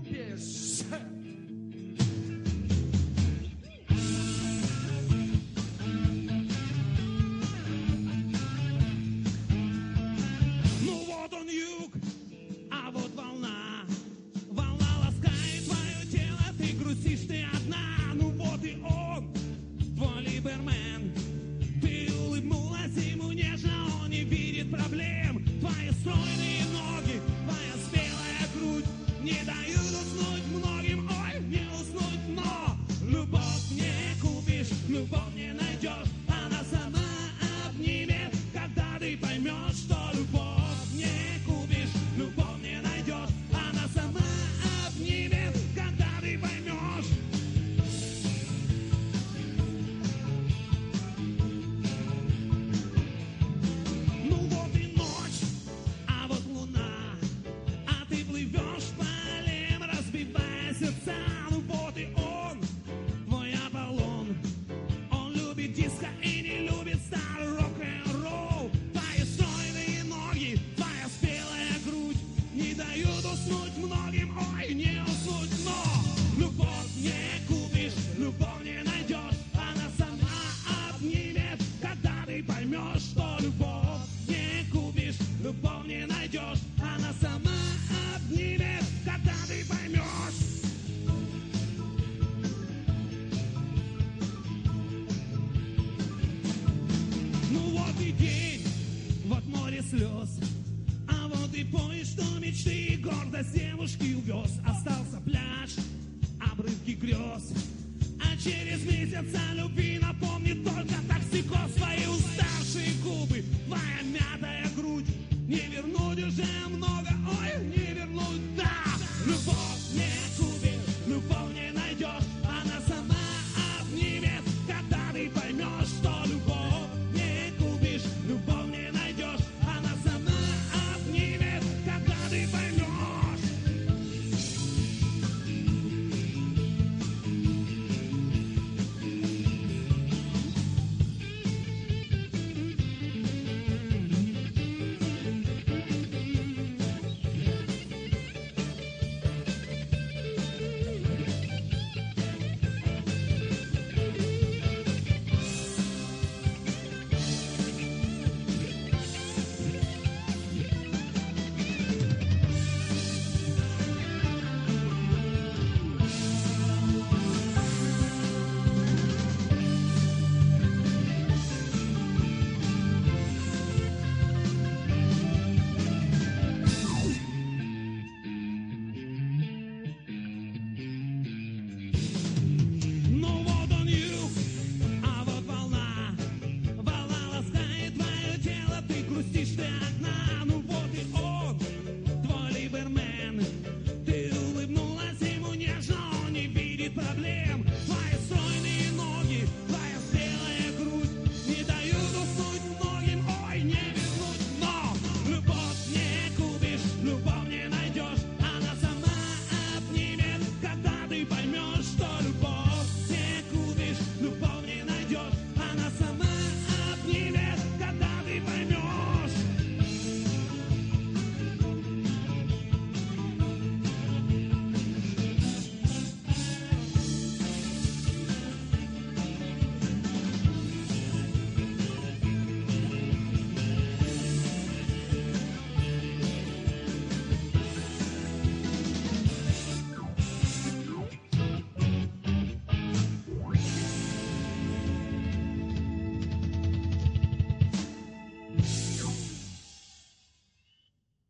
Убежище. Ну вот он юг, а вот волна. Волна ласкает твое тело, ты грустишь, ты одна. Ну вот и он, твой либермен. Ты улыбнулась ему нежно, он не видит проблем. Твои стройные ноги, твоя спелая грудь не дают уснуть многим, ой, не уснуть, но любовь не купишь, любовь не найдешь, она сама обнимет, когда ты поймешь, что любовь не купишь, любовь не найдешь, она сама обнимет, когда ты поймешь. Ну вот и ночь, а вот луна, а ты плывешь полем, разбивая сердца. Ну вот и он, твой Аполлон. Он любит диско и не любит старый рок-н-ролл. Твои стройные ноги, твоя спелая грудь не дают уснуть многим, ой, не уснуть, но любовь не купишь, любовь не найдешь, она сама обнимет, когда ты поймешь, что любовь не купишь, любовь не найдешь, она сама обнимет, когда ты поймешь. Ну вот и день, вот море слез, а вот и поезд, что мечты и гордость девушки увез. Остался пляж, обрывки грез, а через месяц о любви напомнит только токсикоз. Твои уставшие губы, твоя мятая грудь не вернуть уже много, ой, не вернуть, да. Любовь не